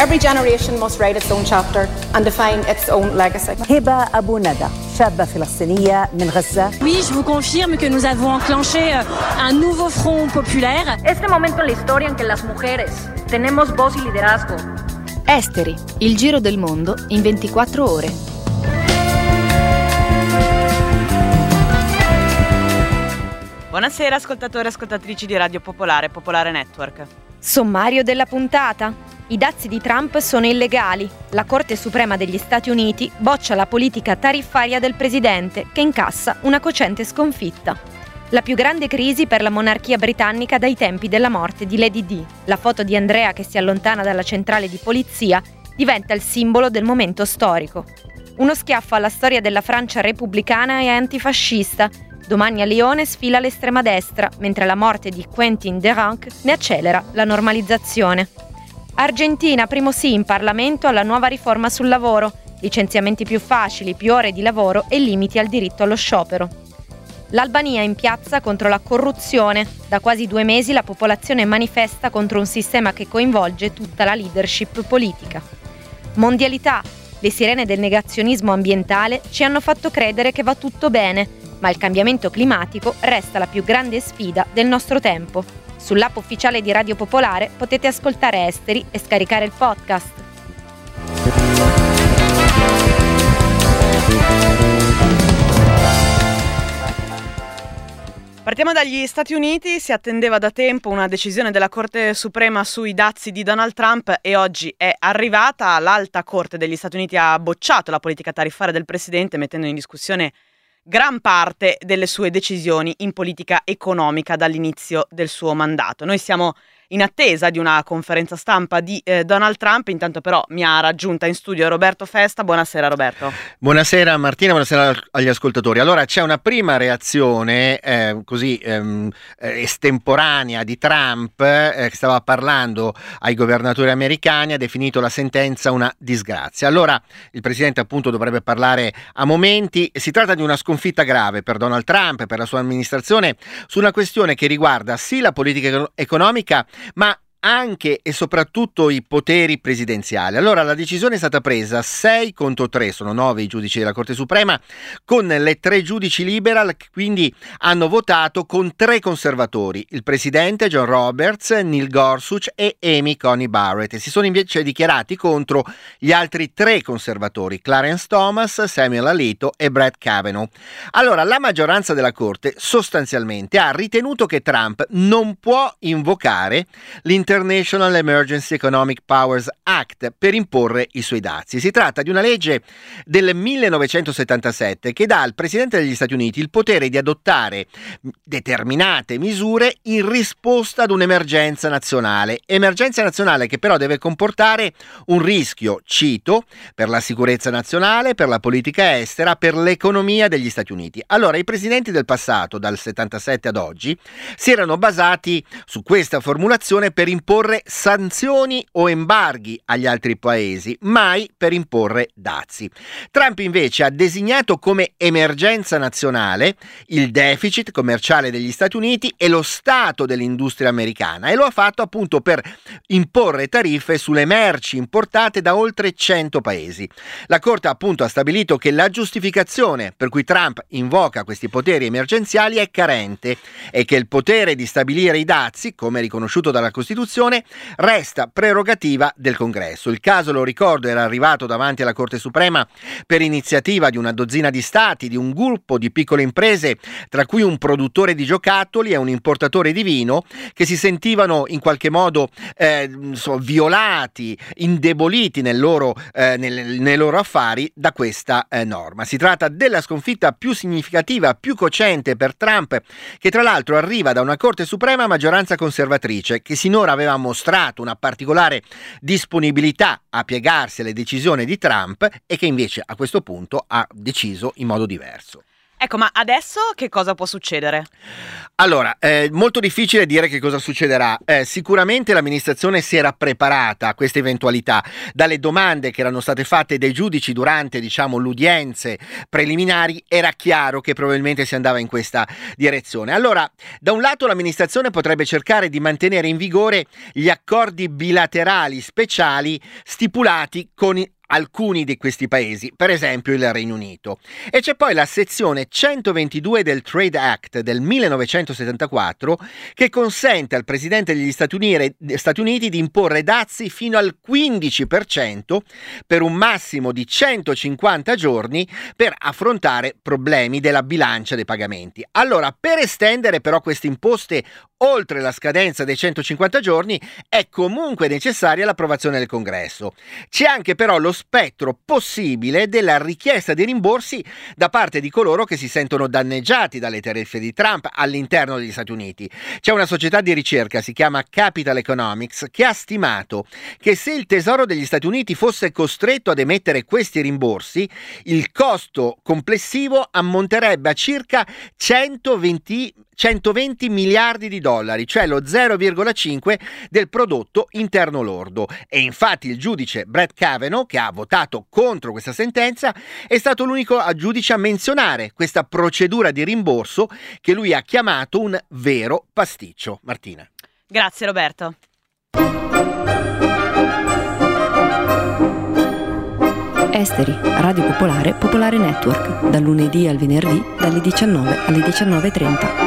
Every generation must write its own chapter and define its own legacy. هبة أبو ندى شابة فلسطينية من غزة. Oui, je vous confirme que nous avons enclenché un nouveau front populaire. Este momento en la historia en que las mujeres tenemos voz y liderazgo. Esteri, il giro del mondo in 24 ore. Buonasera ascoltatori e ascoltatrici di Radio Popolare, Popolare Network. Sommario della puntata. I dazi di Trump sono illegali. La Corte Suprema degli Stati Uniti boccia la politica tariffaria del presidente, che incassa una cocente sconfitta. La più grande crisi per la monarchia britannica dai tempi della morte di Lady Di. La foto di Andrea che si allontana dalla centrale di polizia diventa il simbolo del momento storico. Uno schiaffo alla storia della Francia repubblicana e antifascista. Domani a Lione sfila l'estrema destra, mentre la morte di Quentin Derenc ne accelera la normalizzazione. Argentina, primo sì in Parlamento alla nuova riforma sul lavoro, licenziamenti più facili, più ore di lavoro e limiti al diritto allo sciopero. L'Albania in piazza contro la corruzione. Da quasi 2 mesi la popolazione manifesta contro un sistema che coinvolge tutta la leadership politica. Mondialità. Le sirene del negazionismo ambientale ci hanno fatto credere che va tutto bene, ma il cambiamento climatico resta la più grande sfida del nostro tempo. Sull'app ufficiale di Radio Popolare potete ascoltare Esteri e scaricare il podcast. Partiamo dagli Stati Uniti. Si attendeva da tempo una decisione della Corte Suprema sui dazi di Donald Trump e oggi è arrivata. L'Alta Corte degli Stati Uniti ha bocciato la politica tariffaria del presidente, mettendo in discussione gran parte delle sue decisioni in politica economica dall'inizio del suo mandato. Noi siamo in attesa di una conferenza stampa di Donald Trump. Intanto però mi ha raggiunta in studio Roberto Festa. Buonasera Roberto. Buonasera Martina, buonasera agli ascoltatori. Allora c'è una prima reazione estemporanea di Trump che stava parlando ai governatori americani, ha definito la sentenza una disgrazia. Allora il presidente appunto dovrebbe parlare a momenti. Si tratta di una sconfitta grave per Donald Trump e per la sua amministrazione su una questione che riguarda sì la politica economica, ma anche e soprattutto i poteri presidenziali. Allora la decisione è stata presa 6-3, sono 9 i giudici della Corte Suprema, con le 3 giudici liberal che quindi hanno votato con 3 conservatori, il presidente John Roberts, Neil Gorsuch e Amy Coney Barrett, e si sono invece dichiarati contro gli altri 3 conservatori, Clarence Thomas, Samuel Alito e Brett Kavanaugh. Allora la maggioranza della Corte sostanzialmente ha ritenuto che Trump non può invocare l'International Emergency Economic Powers Act per imporre i suoi dazi. Si tratta di una legge del 1977 che dà al Presidente degli Stati Uniti il potere di adottare determinate misure in risposta ad un'emergenza nazionale che però deve comportare un rischio, cito, per la sicurezza nazionale, per la politica estera, per l'economia degli Stati Uniti. Allora i presidenti del passato, dal 77 ad oggi, si erano basati su questa formulazione per imporre sanzioni o embarghi agli altri paesi, mai per imporre dazi. Trump invece ha designato come emergenza nazionale il deficit commerciale degli Stati Uniti e lo stato dell'industria americana, e lo ha fatto appunto per imporre tariffe sulle merci importate da oltre 100 paesi. La Corte appunto ha stabilito che la giustificazione per cui Trump invoca questi poteri emergenziali è carente e che il potere di stabilire i dazi, come riconosciuto dalla Costituzione, resta prerogativa del Congresso. Il caso, lo ricordo, era arrivato davanti alla Corte Suprema per iniziativa di una dozzina di stati, di un gruppo di piccole imprese, tra cui un produttore di giocattoli e un importatore di vino, che si sentivano in qualche modo violati, indeboliti nei loro affari da questa norma. Si tratta della sconfitta più significativa, più cocente per Trump, che tra l'altro arriva da una Corte Suprema a maggioranza conservatrice, che sinora aveva mostrato una particolare disponibilità a piegarsi alle decisioni di Trump e che invece a questo punto ha deciso in modo diverso. Ecco, ma adesso che cosa può succedere? Allora, molto difficile dire che cosa succederà. Sicuramente l'amministrazione si era preparata a queste eventualità. Dalle domande che erano state fatte dai giudici durante, le udienze preliminari, era chiaro che probabilmente si andava in questa direzione. Allora, da un lato l'amministrazione potrebbe cercare di mantenere in vigore gli accordi bilaterali speciali stipulati con alcuni di questi paesi, per esempio il Regno Unito. E c'è poi la sezione 122 del Trade Act del 1974 che consente al presidente degli Stati Uniti di imporre dazi fino al 15% per un massimo di 150 giorni per affrontare problemi della bilancia dei pagamenti. Allora, per estendere però queste imposte oltre la scadenza dei 150 giorni è comunque necessaria l'approvazione del Congresso. C'è anche però lo spettro possibile della richiesta di rimborsi da parte di coloro che si sentono danneggiati dalle tariffe di Trump all'interno degli Stati Uniti. C'è una società di ricerca, si chiama Capital Economics, che ha stimato che se il Tesoro degli Stati Uniti fosse costretto ad emettere questi rimborsi, il costo complessivo ammonterebbe a circa 120 miliardi di dollari, cioè lo 0,5 del prodotto interno lordo. E infatti il giudice Brett Kavanaugh, che ha votato contro questa sentenza, è stato l'unico giudice a menzionare questa procedura di rimborso che lui ha chiamato un vero pasticcio. Martina. Grazie Roberto. Esteri, Radio Popolare, Popolare Network, dal lunedì al venerdì, dalle 19 alle 19:30.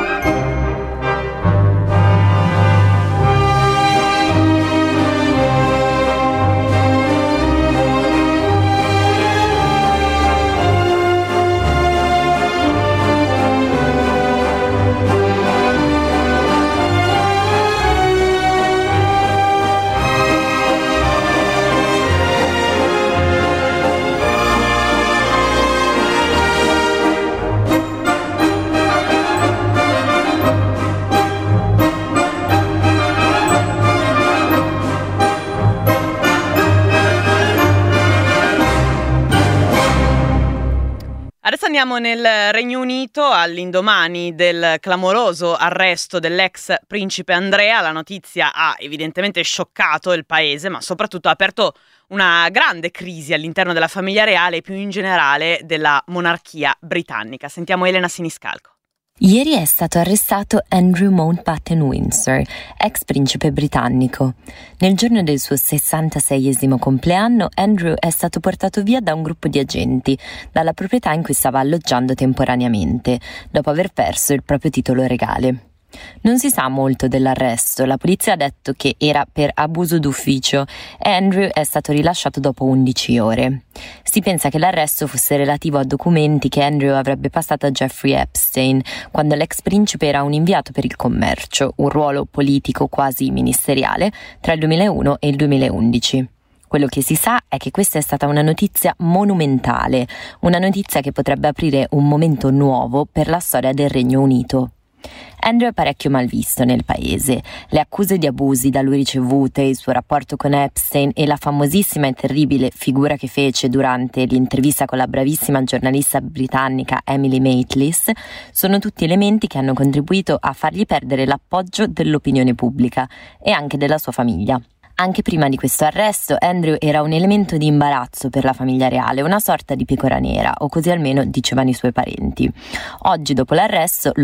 Adesso andiamo nel Regno Unito all'indomani del clamoroso arresto dell'ex principe Andrea. La notizia ha evidentemente scioccato il paese, ma soprattutto ha aperto una grande crisi all'interno della famiglia reale e più in generale della monarchia britannica. Sentiamo Elena Siniscalco. Ieri è stato arrestato Andrew Mountbatten Windsor, ex principe britannico. Nel giorno del suo 66esimo compleanno, Andrew è stato portato via da un gruppo di agenti dalla proprietà in cui stava alloggiando temporaneamente, dopo aver perso il proprio titolo regale. Non si sa molto dell'arresto, la polizia ha detto che era per abuso d'ufficio e Andrew è stato rilasciato dopo 11 ore. Si pensa che l'arresto fosse relativo a documenti che Andrew avrebbe passato a Jeffrey Epstein quando l'ex principe era un inviato per il commercio, un ruolo politico quasi ministeriale, tra il 2001 e il 2011. Quello che si sa è che questa è stata una notizia monumentale, una notizia che potrebbe aprire un momento nuovo per la storia del Regno Unito. Andrew è parecchio malvisto nel paese. Le accuse di abusi da lui ricevute, il suo rapporto con Epstein e la famosissima e terribile figura che fece durante l'intervista con la bravissima giornalista britannica Emily Maitlis sono tutti elementi che hanno contribuito a fargli perdere l'appoggio dell'opinione pubblica e anche della sua famiglia. Anche prima di questo arresto, Andrew era un elemento di imbarazzo per la famiglia reale, una sorta di pecora nera, o così almeno dicevano i suoi parenti. Oggi, dopo l'arresto,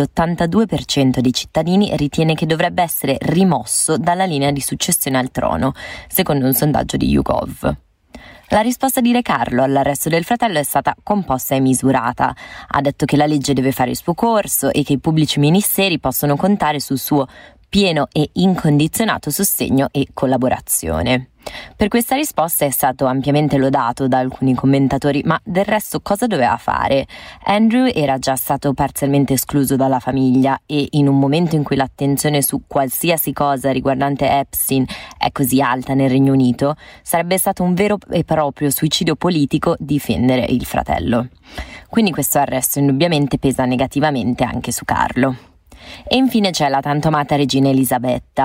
l'82% dei cittadini ritiene che dovrebbe essere rimosso dalla linea di successione al trono, secondo un sondaggio di YouGov. La risposta di Re Carlo all'arresto del fratello è stata composta e misurata. Ha detto che la legge deve fare il suo corso e che i pubblici ministeri possono contare sul suo pieno e incondizionato sostegno e collaborazione. Per questa risposta è stato ampiamente lodato da alcuni commentatori, ma del resto cosa doveva fare? Andrew era già stato parzialmente escluso dalla famiglia e in un momento in cui l'attenzione su qualsiasi cosa riguardante Epstein è così alta nel Regno Unito, sarebbe stato un vero e proprio suicidio politico difendere il fratello. Quindi questo arresto indubbiamente pesa negativamente anche su Carlo. E infine c'è la tanto amata regina Elisabetta.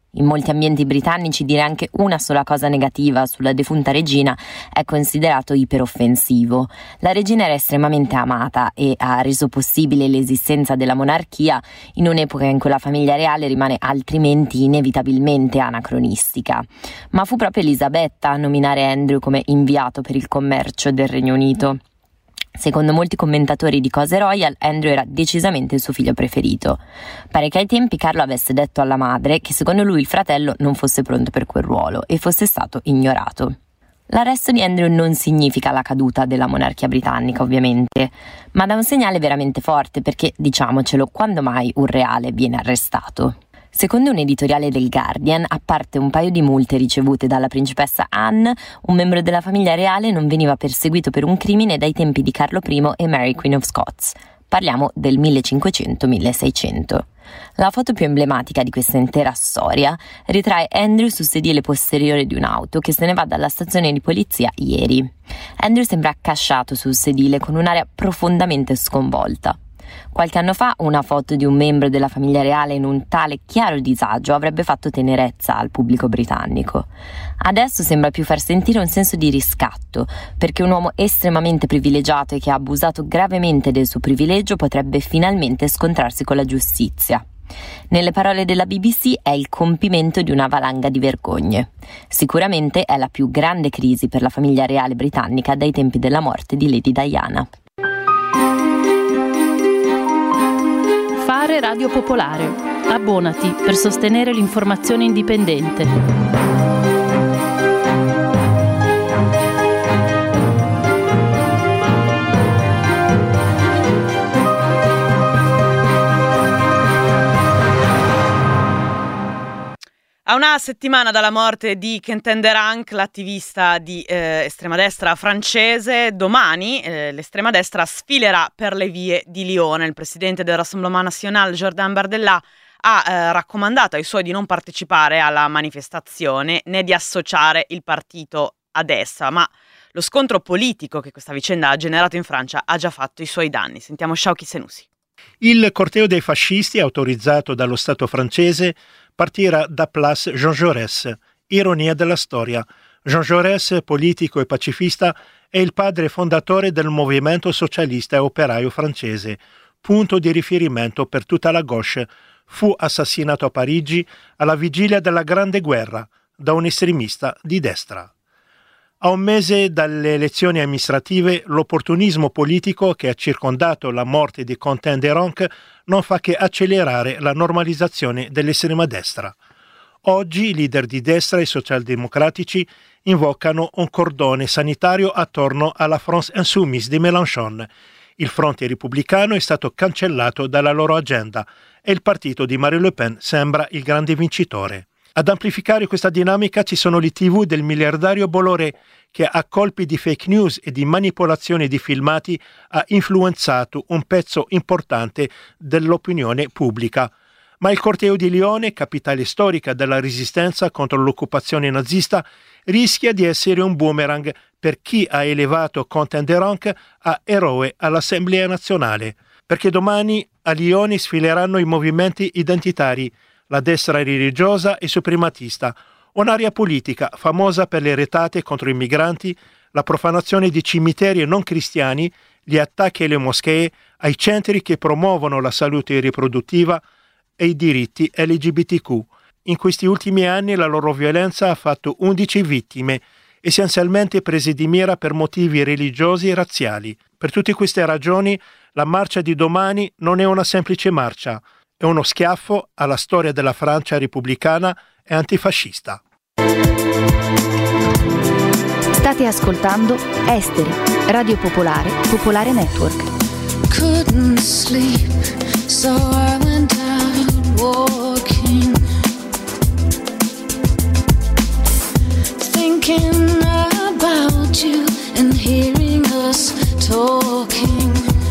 In molti ambienti britannici dire anche una sola cosa negativa sulla defunta regina è considerato iperoffensivo. La regina era estremamente amata e ha reso possibile l'esistenza della monarchia in un'epoca in cui la famiglia reale rimane altrimenti inevitabilmente anacronistica. Ma fu proprio Elisabetta a nominare Andrew come inviato per il commercio del Regno Unito. Secondo molti commentatori di cose royal, Andrew era decisamente il suo figlio preferito. Pare che ai tempi Carlo avesse detto alla madre che secondo lui il fratello non fosse pronto per quel ruolo e fosse stato ignorato. L'arresto di Andrew non significa la caduta della monarchia britannica, ovviamente, ma dà un segnale veramente forte perché, diciamocelo, quando mai un reale viene arrestato? Secondo un editoriale del Guardian, a parte un paio di multe ricevute dalla principessa Anne, un membro della famiglia reale non veniva perseguito per un crimine dai tempi di Carlo I e Mary Queen of Scots. Parliamo del 1500-1600. La foto più emblematica di questa intera storia ritrae Andrew sul sedile posteriore di un'auto che se ne va dalla stazione di polizia ieri. Andrew sembra accasciato sul sedile con un'aria profondamente sconvolta. Qualche anno fa una foto di un membro della famiglia reale in un tale chiaro disagio avrebbe fatto tenerezza al pubblico britannico. Adesso sembra più far sentire un senso di riscatto, perché un uomo estremamente privilegiato e che ha abusato gravemente del suo privilegio potrebbe finalmente scontrarsi con la giustizia. Nelle parole della BBC è il compimento di una valanga di vergogne. Sicuramente è la più grande crisi per la famiglia reale britannica dai tempi della morte di Lady Diana. Fare Radio Popolare. Abbonati per sostenere l'informazione indipendente. A una settimana dalla morte di Quentin Derank, l'attivista di estrema destra francese, domani l'estrema destra sfilerà per le vie di Lione. Il presidente del Rassemblement National, Jordan Bardella, ha raccomandato ai suoi di non partecipare alla manifestazione né di associare il partito a destra, ma lo scontro politico che questa vicenda ha generato in Francia ha già fatto i suoi danni. Sentiamo Shauki Senussi. Il corteo dei fascisti, autorizzato dallo Stato francese, partirà da Place Jean Jaurès. Ironia della storia. Jean Jaurès, politico e pacifista, è il padre fondatore del movimento socialista e operaio francese, punto di riferimento per tutta la gauche. Fu assassinato a Parigi alla vigilia della Grande Guerra da un estremista di destra. A un mese dalle elezioni amministrative, l'opportunismo politico che ha circondato la morte di Quentin Derank non fa che accelerare la normalizzazione dell'estrema destra. Oggi i leader di destra e i socialdemocratici invocano un cordone sanitario attorno alla France Insoumise di Mélenchon. Il fronte repubblicano è stato cancellato dalla loro agenda e il partito di Marine Le Pen sembra il grande vincitore. Ad amplificare questa dinamica ci sono le TV del miliardario Bolloré, che a colpi di fake news e di manipolazione di filmati ha influenzato un pezzo importante dell'opinione pubblica. Ma il corteo di Lione, capitale storica della resistenza contro l'occupazione nazista, rischia di essere un boomerang per chi ha elevato Quentin Derank a eroe all'Assemblea nazionale, perché domani a Lione sfileranno i movimenti identitari, la destra religiosa e suprematista, un'area politica famosa per le retate contro i migranti, la profanazione di cimiteri non cristiani, gli attacchi alle moschee, ai centri che promuovono la salute riproduttiva e i diritti LGBTQ. In questi ultimi anni la loro violenza ha fatto 11 vittime, essenzialmente prese di mira per motivi religiosi e razziali. Per tutte queste ragioni, la marcia di domani non è una semplice marcia, è uno schiaffo alla storia della Francia repubblicana e antifascista. State ascoltando Esteri, Radio Popolare, Popolare Network. Couldn't sleep, so I went out walking, thinking about you and hearing us talking.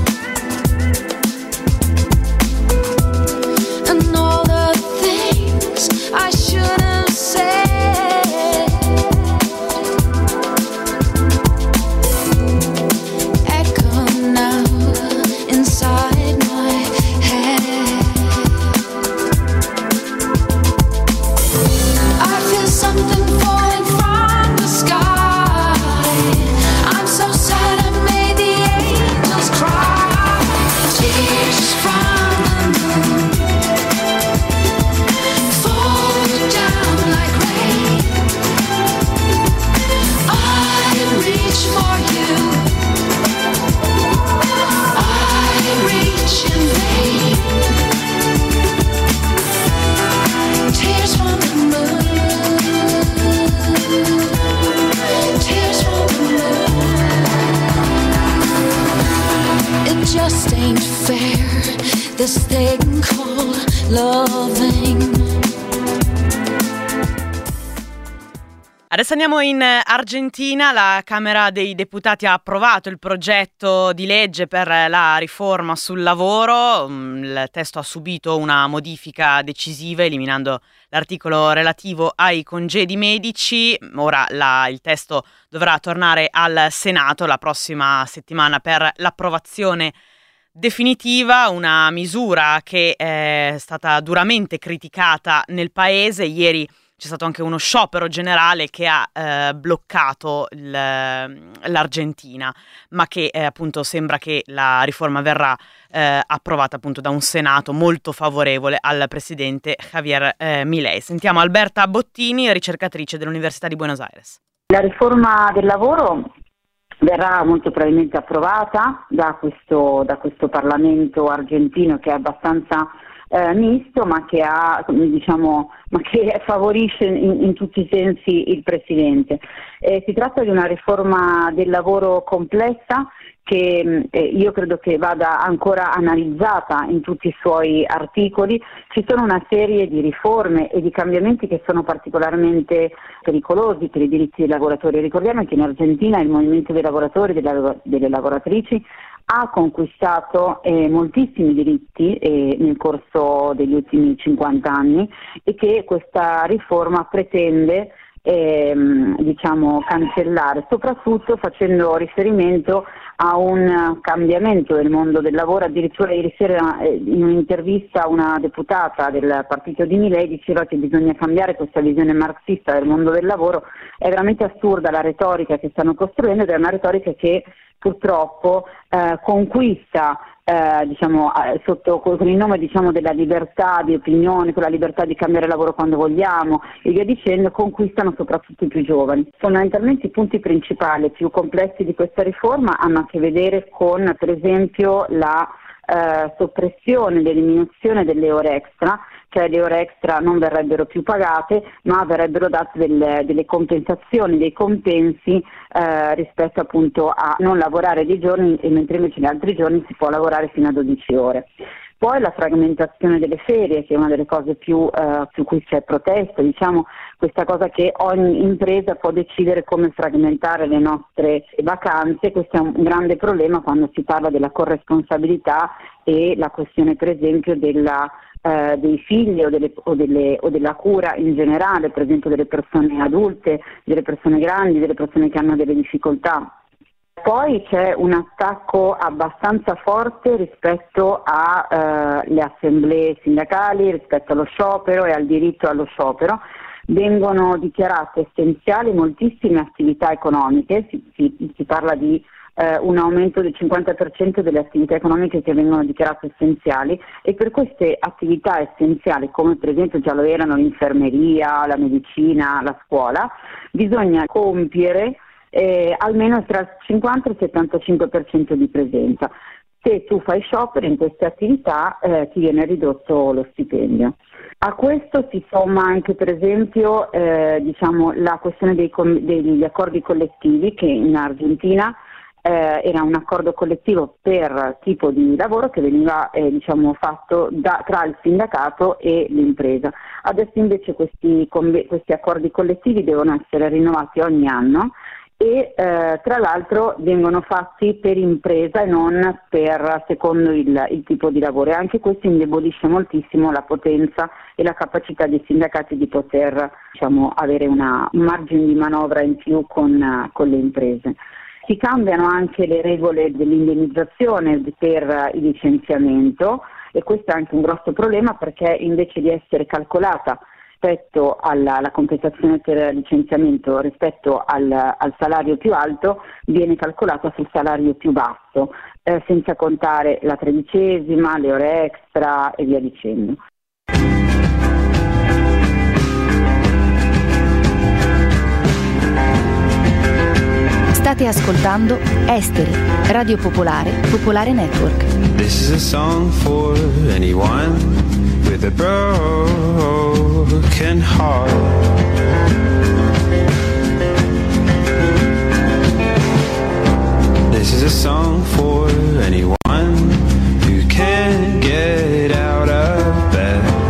And all the things I should have said echo now inside my head. loving. Adesso andiamo in Argentina. La Camera dei Deputati ha approvato il progetto di legge per la riforma sul lavoro. Il testo ha subito una modifica decisiva, eliminando l'articolo relativo ai congedi medici. Ora il testo dovrà tornare al Senato la prossima settimana per l'approvazione definitiva, una misura che è stata duramente criticata nel paese. Ieri c'è stato anche uno sciopero generale che ha bloccato l'Argentina, ma che appunto sembra che la riforma verrà approvata appunto da un Senato molto favorevole al presidente Javier Milei. Sentiamo Alberta Bottini, ricercatrice dell'Università di Buenos Aires. La riforma del lavoro verrà molto probabilmente approvata da questo Parlamento argentino, che è abbastanza misto, ma che favorisce in tutti i sensi il presidente. Si tratta di una riforma del lavoro complessa che io credo che vada ancora analizzata in tutti i suoi articoli. Ci sono una serie di riforme e di cambiamenti che sono particolarmente pericolosi per i diritti dei lavoratori. Ricordiamo che in Argentina il movimento dei lavoratori e delle lavoratrici ha conquistato moltissimi diritti nel corso degli ultimi 50 anni e che questa riforma pretende cancellare, soprattutto facendo riferimento a un cambiamento del mondo del lavoro. Addirittura ieri sera in un'intervista una deputata del partito di Milei diceva che bisogna cambiare questa visione marxista del mondo del lavoro. È veramente assurda la retorica che stanno costruendo, ed è una retorica che purtroppo conquista con il nome della libertà di opinione, con la libertà di cambiare lavoro quando vogliamo e via dicendo, conquistano soprattutto i più giovani. Fondamentalmente i punti principali più complessi di questa riforma hanno a che vedere con, per esempio, la soppressione, l'eliminazione delle ore extra, cioè le ore extra non verrebbero più pagate, ma verrebbero date delle compensazioni, dei compensi rispetto appunto a non lavorare dei giorni, e mentre invece gli altri giorni si può lavorare fino a 12 ore. Poi la fragmentazione delle ferie, che è una delle cose più cui c'è protesta, questa cosa che ogni impresa può decidere come fragmentare le nostre vacanze. Questo è un grande problema quando si parla della corresponsabilità e la questione per esempio dei figli o della cura in generale, per esempio delle persone adulte, delle persone grandi, delle persone che hanno delle difficoltà. Poi c'è un attacco abbastanza forte rispetto alle assemblee sindacali, rispetto allo sciopero e al diritto allo sciopero. Vengono dichiarate essenziali moltissime attività economiche, si parla di un aumento del 50% delle attività economiche che vengono dichiarate essenziali, e per queste attività essenziali, come per esempio già lo erano l'infermeria, la medicina, la scuola, bisogna compiere almeno tra il 50 e il 75% di presenza. Se tu fai sciopero in queste attività ti viene ridotto lo stipendio. A questo si somma anche per esempio la questione degli accordi collettivi, che in Argentina era un accordo collettivo per tipo di lavoro che veniva fatto tra il sindacato e l'impresa. Adesso invece questi accordi collettivi devono essere rinnovati ogni anno e tra l'altro vengono fatti per impresa e non secondo il tipo di lavoro, e anche questo indebolisce moltissimo la potenza e la capacità dei sindacati di poter avere un margine di manovra in più con le imprese. Si cambiano anche le regole dell'indennizzazione per il licenziamento, e questo è anche un grosso problema, perché invece di essere calcolata rispetto alla compensazione per licenziamento rispetto al salario più alto, viene calcolata sul salario più basso, senza contare la tredicesima, le ore extra e via dicendo. State ascoltando Esteri, Radio Popolare, Popolare Network. This is a song for anyone with a broken heart. This is a song for anyone who can't get out of bed.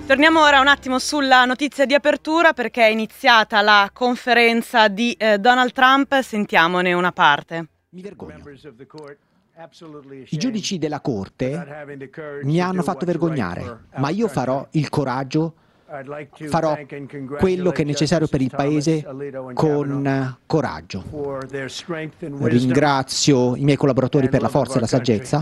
Torniamo ora un attimo sulla notizia di apertura, perché è iniziata la conferenza di Donald Trump. Sentiamone una parte. Mi vergogno. I giudici della Corte mi hanno fatto vergognare, ma io farò il coraggio, farò quello che è necessario per il Paese con coraggio. Ringrazio i miei collaboratori per la forza e la saggezza.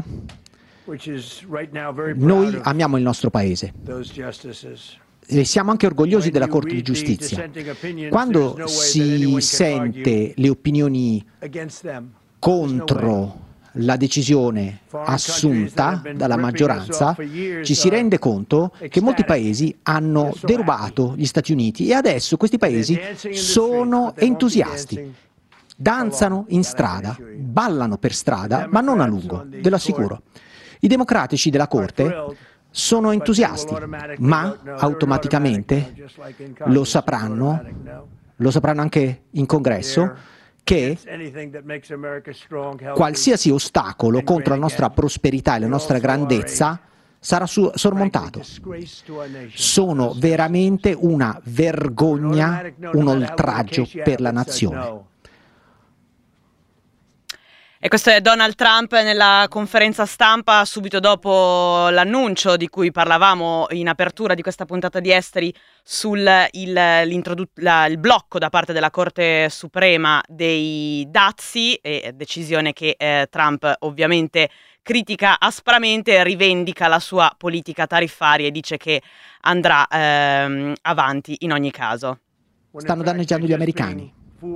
Noi amiamo il nostro Paese e siamo anche orgogliosi della Corte di Giustizia. Quando si sente le opinioni contro la decisione assunta dalla maggioranza, ci si rende conto che molti paesi hanno derubato gli Stati Uniti e adesso questi paesi sono entusiasti. Danzano in strada, ballano per strada, ma non a lungo, ve lo assicuro. I democratici della Corte sono entusiasti, ma automaticamente lo sapranno anche in Congresso, che qualsiasi ostacolo contro la nostra prosperità e la nostra grandezza sarà sormontato. Sono veramente una vergogna, un oltraggio per la nazione. E questo è Donald Trump nella conferenza stampa subito dopo l'annuncio di cui parlavamo in apertura di questa puntata di Esteri sul il blocco da parte della Corte Suprema dei dazi, e decisione che Trump ovviamente critica aspramente e rivendica la sua politica tariffaria e dice che andrà avanti in ogni caso. Stanno danneggiando gli americani.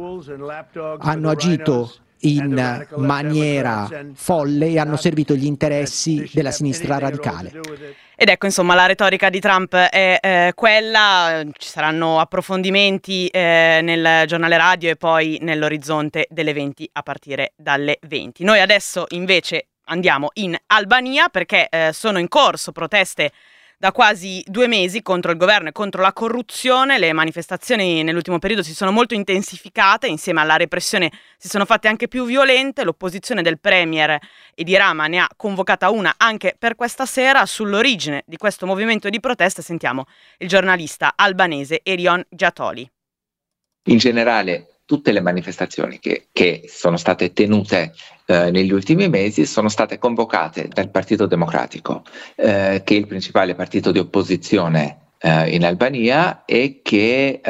Hanno agito in maniera folle e hanno servito gli interessi della sinistra radicale. Ed ecco, insomma, la retorica di Trump è quella. Ci saranno approfondimenti nel giornale radio e poi nell'orizzonte delle 20 a partire dalle 20. Noi adesso invece andiamo in Albania perché sono in corso proteste da quasi 2 mesi contro il governo e contro la corruzione. Le manifestazioni nell'ultimo periodo si sono molto intensificate, insieme alla repressione si sono fatte anche più violente. L'opposizione del premier Edi Rama ne ha convocata una anche per questa sera. Sull'origine di questo movimento di protesta sentiamo il giornalista albanese Erion Giatoli. In generale tutte le manifestazioni che sono state tenute negli ultimi mesi sono state convocate dal Partito Democratico, che è il principale partito di opposizione in Albania e che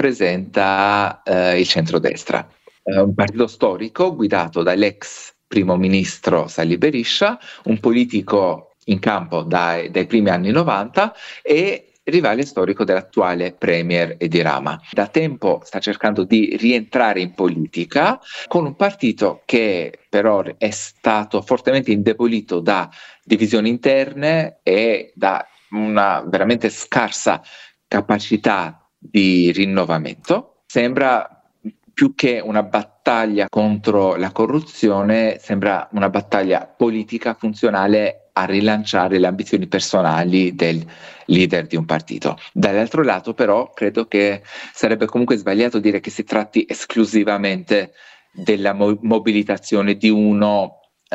rappresenta il centrodestra. Un partito storico guidato dall'ex primo ministro Sali Berisha, un politico in campo dai primi anni 90 e rivale storico dell'attuale premier Edi Rama. Da tempo sta cercando di rientrare in politica con un partito che però è stato fortemente indebolito da divisioni interne e da una veramente scarsa capacità di rinnovamento. Sembra più che una battaglia contro la corruzione, sembra una battaglia politica funzionale a rilanciare le ambizioni personali del leader di un partito. Dall'altro lato però credo che sarebbe comunque sbagliato dire che si tratti esclusivamente della mobilitazione di uno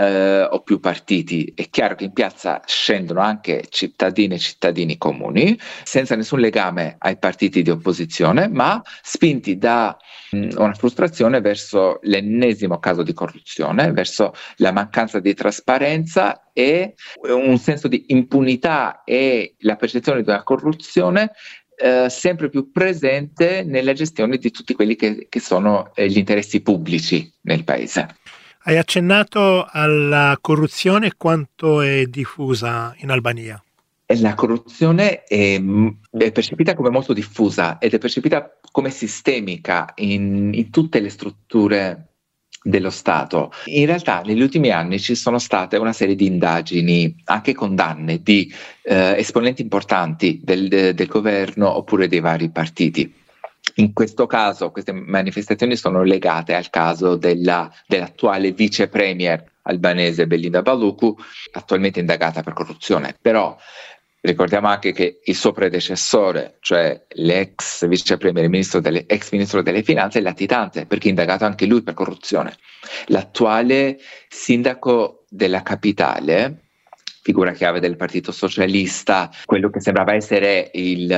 o più partiti. È chiaro che in piazza scendono anche cittadine e cittadini comuni senza nessun legame ai partiti di opposizione, ma spinti da una frustrazione verso l'ennesimo caso di corruzione, verso la mancanza di trasparenza e un senso di impunità e la percezione di una corruzione sempre più presente nella gestione di tutti quelli che sono gli interessi pubblici nel paese. Hai accennato alla corruzione, quanto è diffusa in Albania? La corruzione è percepita come molto diffusa ed è percepita come sistemica in tutte le strutture dello Stato. In realtà negli ultimi anni ci sono state una serie di indagini, anche condanne di esponenti importanti del governo oppure dei vari partiti. In questo caso queste manifestazioni sono legate al caso dell'attuale vice premier albanese Belinda Baluku, attualmente indagata per corruzione. Però ricordiamo anche che il suo predecessore, cioè l'ex vice premier, ex ministro delle finanze, è latitante perché è indagato anche lui per corruzione. L'attuale sindaco della capitale figura chiave del Partito Socialista, quello che sembrava essere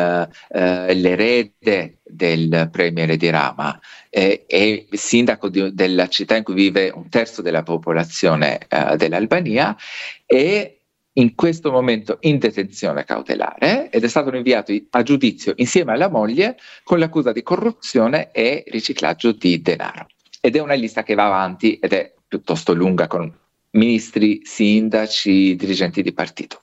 l'erede del premier di Rama, è sindaco della città in cui vive un terzo della popolazione dell'Albania, e in questo momento in detenzione cautelare ed è stato rinviato a giudizio insieme alla moglie con l'accusa di corruzione e riciclaggio di denaro. Ed è una lista che va avanti ed è piuttosto lunga, con ministri, sindaci, dirigenti di partito.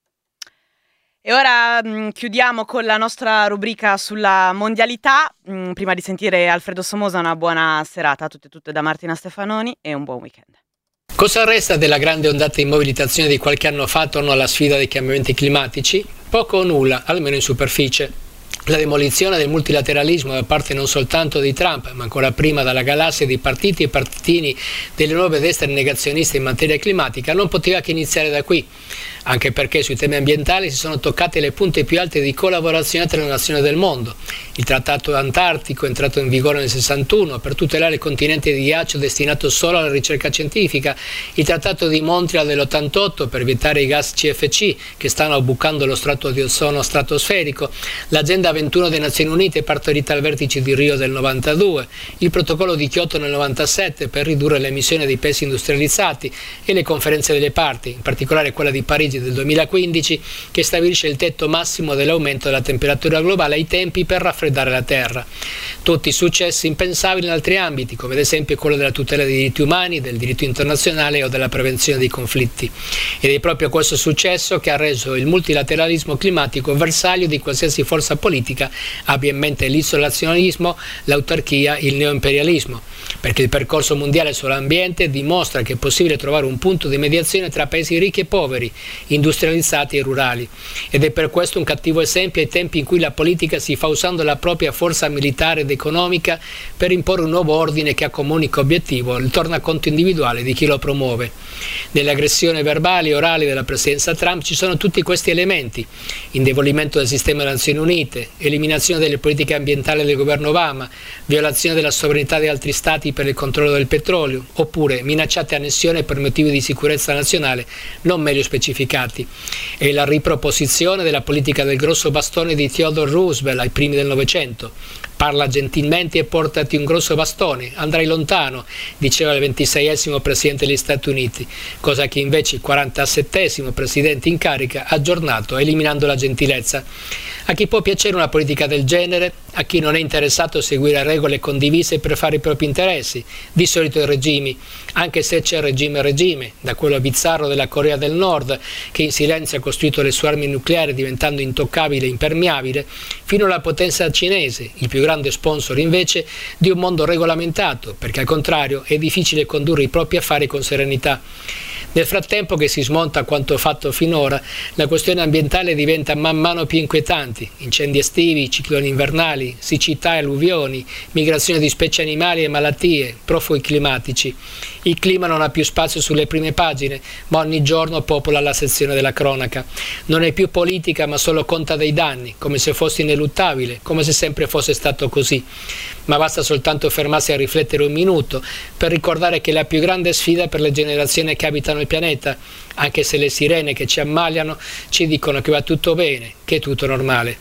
E ora chiudiamo con la nostra rubrica sulla mondialità. Prima di sentire Alfredo Somoza, una buona serata a tutte e tutte da Martina Stefanoni e un buon weekend. Cosa resta della grande ondata di mobilitazione di qualche anno fa attorno alla sfida dei cambiamenti climatici? Poco o nulla, almeno in superficie. La demolizione del multilateralismo da parte non soltanto di Trump, ma ancora prima dalla galassia di partiti e partitini delle nuove destre negazioniste in materia climatica non poteva che iniziare da qui, anche perché sui temi ambientali si sono toccate le punte più alte di collaborazione tra le nazioni del mondo. Il Trattato Antartico, entrato in vigore nel 61 per tutelare il continente di ghiaccio destinato solo alla ricerca scientifica, il Trattato di Montreal dell'88 per vietare i gas CFC che stanno bucando lo strato di ozono stratosferico, l'Agenda 21 delle Nazioni Unite partorita al vertice di Rio del 92, il Protocollo di Kyoto nel 97 per ridurre le emissioni dei paesi industrializzati e le conferenze delle parti, in particolare quella di Parigi del 2015 che stabilisce il tetto massimo dell'aumento della temperatura globale ai tempi per raffreddare la Terra. Tutti successi impensabili in altri ambiti, come ad esempio quello della tutela dei diritti umani, del diritto internazionale o della prevenzione dei conflitti. Ed è proprio questo successo che ha reso il multilateralismo climatico bersaglio di qualsiasi forza politica abbia in mente l'isolazionismo, l'autarchia, il neoimperialismo, perché il percorso mondiale sull'ambiente dimostra che è possibile trovare un punto di mediazione tra paesi ricchi e poveri, industrializzati e rurali. Ed è per questo un cattivo esempio ai tempi in cui la politica si fa usando la propria forza militare ed economica per imporre un nuovo ordine che ha come unico obiettivo il tornaconto individuale di chi lo promuove. Nelle aggressioni verbali e orali della presidenza Trump ci sono tutti questi elementi: indebolimento del sistema delle Nazioni Unite, eliminazione delle politiche ambientali del governo Obama, violazione della sovranità di altri stati per il controllo del petrolio, oppure minacciate annessioni per motivi di sicurezza nazionale non meglio specificati. E la riproposizione della politica del grosso bastone di Theodore Roosevelt ai primi del Novecento. Parla gentilmente e portati un grosso bastone, andrai lontano, diceva il 26esimo presidente degli Stati Uniti, cosa che invece il 47esimo presidente in carica ha aggiornato eliminando la gentilezza. A chi può piacere una politica del genere, a chi non è interessato a seguire regole condivise per fare i propri interessi, di solito i regimi, anche se c'è regime, da quello bizzarro della Corea del Nord, che in silenzio ha costruito le sue armi nucleari diventando intoccabile e impermeabile, fino alla potenza cinese, il più grande sponsor invece di un mondo regolamentato, perché al contrario è difficile condurre i propri affari con serenità. Nel frattempo che si smonta quanto fatto finora, la questione ambientale diventa man mano più inquietante: incendi estivi, cicloni invernali, siccità e alluvioni, migrazione di specie animali e malattie, profughi climatici. Il clima non ha più spazio sulle prime pagine, ma ogni giorno popola la sezione della cronaca. Non è più politica, ma solo conta dei danni, come se fosse ineluttabile, come se sempre fosse stato così. Ma basta soltanto fermarsi a riflettere un minuto per ricordare che è la più grande sfida per le generazioni che abitano il pianeta, anche se le sirene che ci ammaliano ci dicono che va tutto bene, che è tutto normale.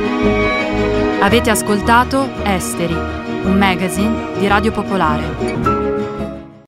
Avete ascoltato Esteri, un magazine di Radio Popolare.